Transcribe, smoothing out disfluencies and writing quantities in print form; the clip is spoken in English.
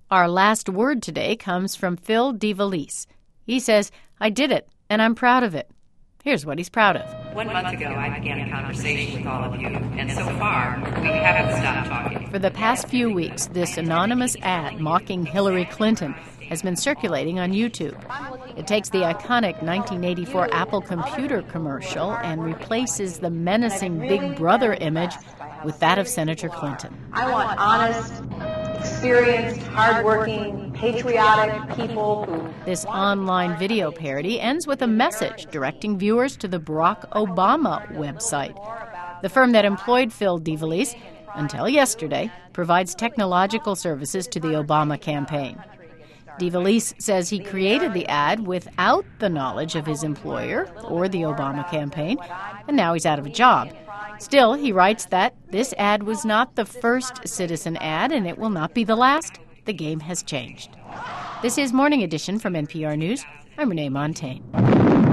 Our last word today comes from Phil DeValise. He says, "I did it, and I'm proud of it." Here's what he's proud of. 1 month ago, I began a conversation with all of you, and so far, we haven't stopped talking. For the past few weeks, this anonymous ad mocking Hillary Clinton has been circulating on YouTube. It takes the iconic 1984 Apple computer commercial and replaces the menacing Big Brother image with that of Senator Clinton. I want honest, experienced, hardworking, patriotic people who... This online video parody ends with a message directing viewers to the Barack Obama website. The firm that employed Phil DeValise, until yesterday, provides technological services to the Obama campaign. DeValise says he created the ad without the knowledge of his employer or the Obama campaign, and now he's out of a job. Still, he writes that this ad was not the first citizen ad, and it will not be the last. The game has changed. This is Morning Edition from NPR News. I'm Renee Montagne.